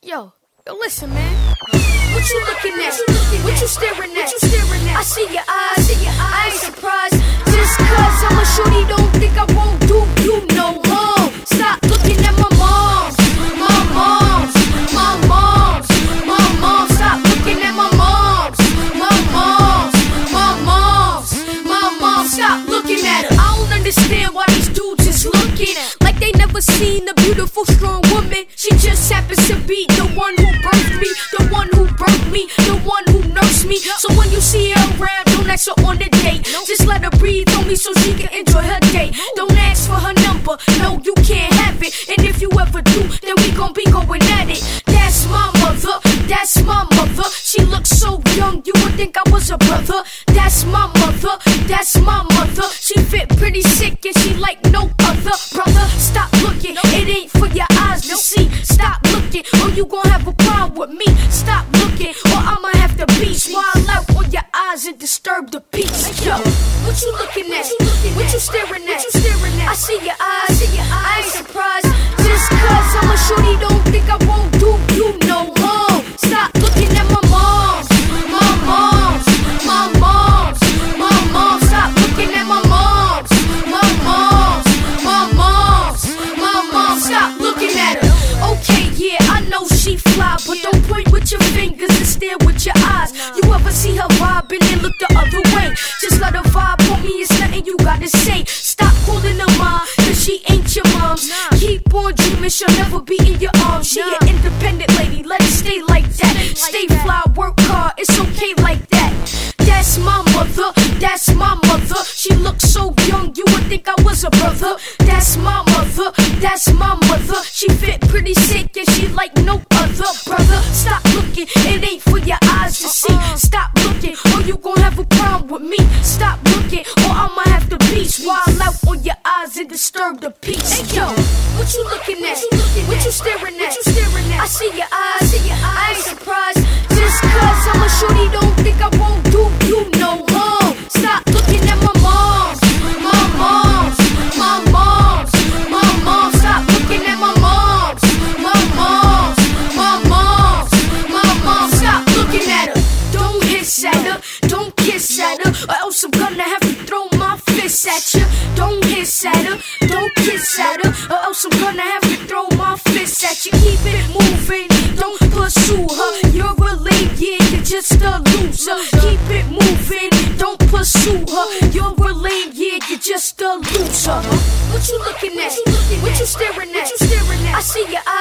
Yo, listen, man. What you looking at? What you staring at? I see your eyes. I ain't surprised. Just cause I'm a shorty, don't think I won't do you no harm. Stop looking at my moms. My moms. My moms. My moms. Stop looking at my moms. My moms. My moms. My moms. Stop looking at her. I don't understand why these dudes is looking like they never seen a beautiful, strong woman. She just happens to be the one who birthed me, the one who broke me, the one who nursed me. So when you see her around, don't ask her on the date. Just let her breathe on me so she can enjoy her day. Don't ask for her number, no, you can't have it. And if you ever do, then we gon' be going at it. That's my mother, that's my mother. She looks so young, you would think I was a brother. That's my mother, that's my mother. She fit pretty sick and she like no other. Brother, stop looking, it ain't for your eyes to see. Stop looking, or you gon' have a problem with me. Stop looking, or I'ma have to be smile out on your eyes and disturb the peace. Yo, what you looking at? What you staring at? I see your eyes, I ain't surprised. Just cause I'm a shorty, don't think I won't do you no harm. Stop looking at my moms. My moms. My moms. My moms. Stop looking at my moms. My moms. My moms. My moms. Stop looking at her. Okay, yeah, I know she fly, but don't point with your fingers and stare with your eyes. You ever see her vibing and look the other way? Just let her vibe on me, it's nothing you gotta say. Stop calling her mom, cause she ain't your mom's. Keep on dreaming, she'll never be in your arms. She an independent lady, let it stay like that. Stay fly, work hard, it's okay like that. That's my mother, that's my mother. She looks so young, you would think I was a brother. That's my mother, that's my mother. She fit pretty sick and she like no other. Brother, stop looking, it ain't for your eyes to see. Stop looking, or you gon' have a problem with me. Stop looking, or I'ma have to beach wild out on your eyes and disturb the peace. Hey yo, what you looking at? What you staring at? I see your eyes, I ain't surprised. Just cause I'm a shorty, don't think I won't do you no harm. Stop looking at my moms. My moms. My moms. My moms. Stop looking at my moms. My moms. My moms. My moms. Stop looking at her. Don't hiss at her. Don't kiss at her, or else I'm gonna have to throw my fists at you. Don't hiss at her. Don't kiss at her, or else I'm gonna have to throw my fists at you. Keep it moving. Don't pursue her. You're a lame, yeah, you're just a loser. Keep it moving. Don't pursue her. You're a lame, yeah, you're just a loser. What you looking at? What you staring at? I see your eyes.